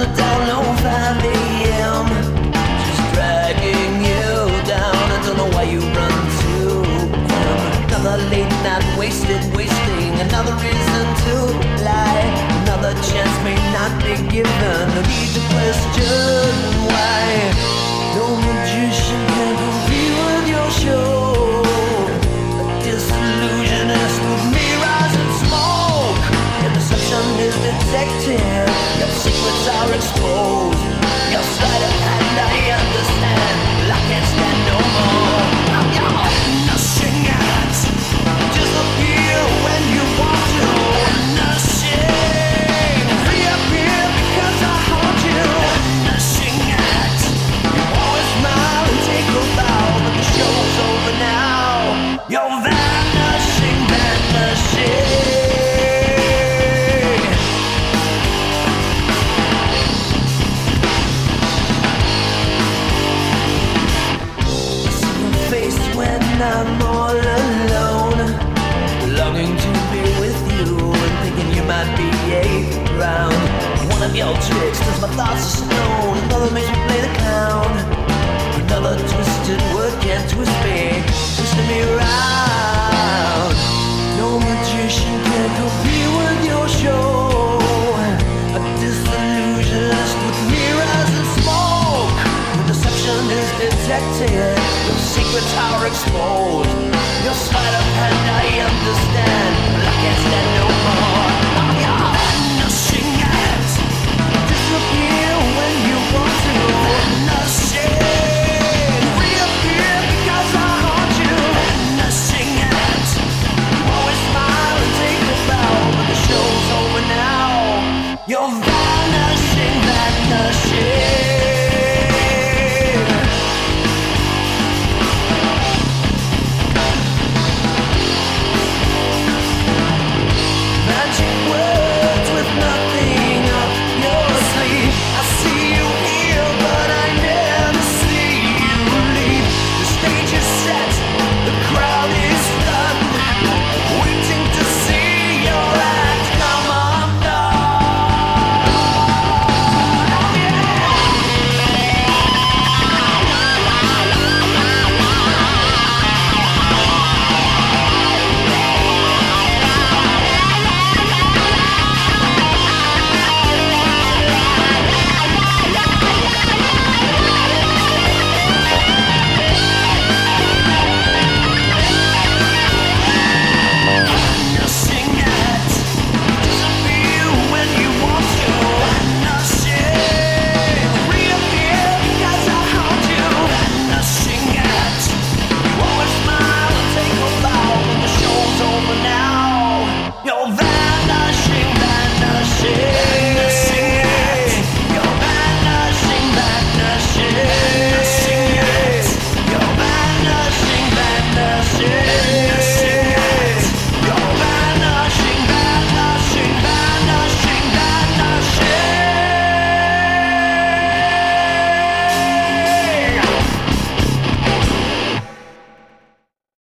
down, no 5 a.m. Just dragging you down. I don't know why you run to him. Another late night wasting another reason to lie. Another chance may not be given. No need to question why. No magician can compete with your show. A disillusionist with mirrors and smoke. Your deception is detected. Your secrets are exposed. Your sleight of hand I understand. Well, I can't stand no more. You're vanishing at. Disappear when you want to. Vanishing. Reappear because I haunt you. Vanishing at. You always smile and take a bow, but the show's over now. You're vanishing, vanishing. When I'm all alone, longing to be with you and thinking you might be around. One of your tricks turns my thoughts to stone. Another makes me play the clown. Another twisted word can't twist me, twisting me around. No magician can compete with your show. A disillusionist with mirrors and smoke. The deception is detected. Your secrets are exposed. Your sleight of hand I understand, but I can't stand no more.